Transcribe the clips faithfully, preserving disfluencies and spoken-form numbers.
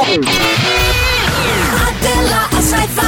Adela a Saifa.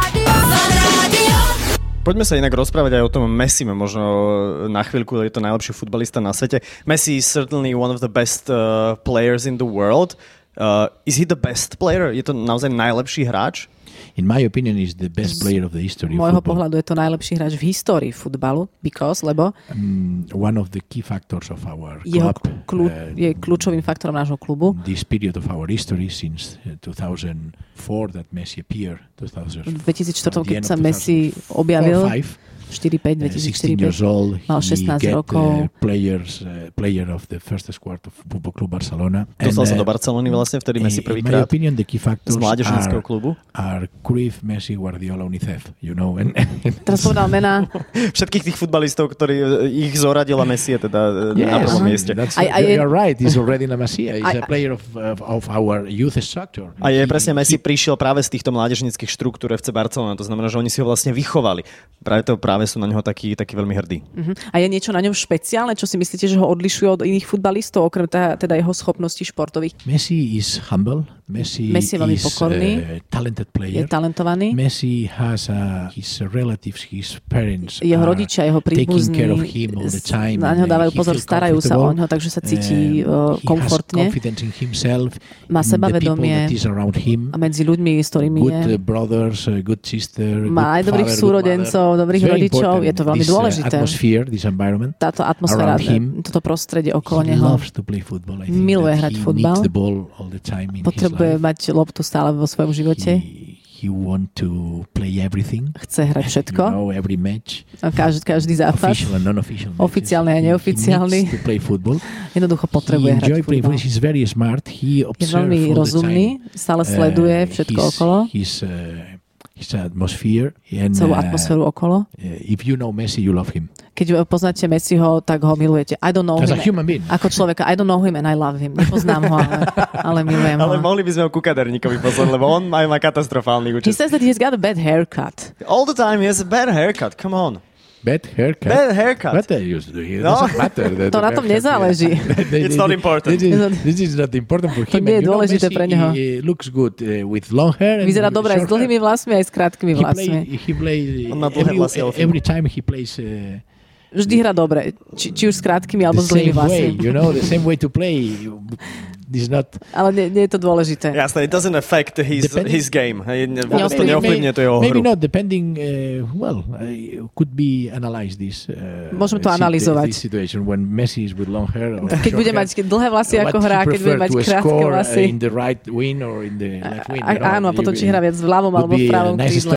Poďme sa inak rozprávať aj o tom Messime, možno na chvíľku, je to najlepší futbalista na svete. Messi is certainly one of the best uh, players in the world. Uh, is he the best player? Je to naozaj najlepší hráč? In my opinion, is the best player of the history Z of môjho football. pohľadu je to najlepší hráč v histórii futbalu, because, lebo Um, one of the key factors of our jeho club, kľú, uh, je kľúčovým faktorom nášho klubu. this period of our history since uh, two thousand four that Messi appeared, two thousand V dvetisícfour, at the keď end sa of Messi two thousand four, objavil, five, štyri päť, uh, sixteen dvetisícštyri päť, years old, mal he šestnásť get rokov. uh, players, uh, player of the first squad of Football Club Barcelona. Dostal sa And, do Barcelony vlastne, vtedy uh, Messi in my prvýkrát opinion, the key factors z mládežníckeho are, klubu. are Cruyff, Messi, Guardiola, UNICEF, you know. And, Teraz povedal mená. Všetkých tých futbalistov, ktorí ich zoradila Messi, je teda yes, na prvom mieste. That's, I- I- you're right. He's already La Masia. He's I- a player of, of, of our youth structure. A je He- presne, Messi he- prišiel práve z týchto mládežníckych štruktúr ef cé Barcelona, to znamená, že oni si ho vlastne vychovali. Práve to práve sú na neho takí, takí veľmi hrdí. Uh-huh. A je niečo na ňom špeciálne, čo si myslíte, že ho odlišuje od iných futbalistov, okrem teda, teda jeho schopností športových? Messi is humble. Messi, Messi je veľmi is pokorný. a talented Je player. talentovaný. Messi has uh, his relatives, his parents Jeho are rodičia, jeho taking care of príbuzní him all the time. na ňo and, uh, dávajú he pozor, feels starajú sa o comfortable. ňo, takže sa cíti uh, He has komfortne. confidence in himself, Má in the people sebavedomie that is around him. a medzi ľuďmi, s ktorými Good je. uh, brothers, uh, good sister, Má aj good dobrých father, good súrodencov, mother. dobrých It's very rodičov. important, Je to veľmi this, uh, dôležité. atmosphere, this environment. Táto atmosféra, around him. toto prostredie okolo He neho. loves to play football. I think Miluje that hrať he futbal. needs the ball all the time in his Potrebuje life. mať loptu stále vo svojom živote. He, he want to play everything. Chce hrať všetko. You know, every match. A každý, každý zápas. Official and non-official matches. Oficiálny a He- neoficiálny. He needs to play football. Jednoducho He potrebuje hrať enjoy playing futbal. football. He's very smart. He Je observes veľmi all the rozumný, time. stále sleduje Uh, všetko his, okolo, His, uh, his atmosphere. And, celú uh, atmosféru okolo. uh, if you know Messi, you love him. Keď poznáte Messiho, tak ho milujete. I don't know As a him. human being. Ako človeka, I don't know him and I love him. Nepoznám ho, ale, ale milujem ho. Ale mohli by sme ho ku kaderníkovi poslať, lebo on aj má katastrofálny He účest. says that he's got a bad haircut. All the time he has a bad haircut, come on. Bad haircut. Bad haircut. What are you doing? It No. doesn't matter. The- To the na tom haircut. nezáleží. It's not important. This is, this is not important for To him. nie je And you know, dôležité Messi, pre neho. he, uh, looks good uh, with long hair. And Vyzerá with dobre aj s short dlhými hair. vlasmi, aj s krátkými He play, vlasmi. he play On má dlhé every, vlasy, ale every time he plays uh, Vždy hrá dobre, či, či už s krátkými alebo the s dlhými same way. vlasmi. You know, the same way to play. This not. Ale nie, nie je to dôležité. Jasné, it doesn't affect his, Depending- his game. Hej, ne- Vôbec to Neovplyvňuje- neovplyvňuje to jeho Maybe hru. not, depending. Uh, well, uh, could be analyze this. Uh, Môžeme to sit- analyzovať. This situation when Messi is with long hair. Or Keď short bude hair, mať dlhé vlasy ako what hrá, he keď bude prefer mať to krátke score, uh, vlasy. in the right wing or in the left wing. A, you know, áno, a potom you- či hrá viac v ľavom would alebo v be a pravom nice krídle.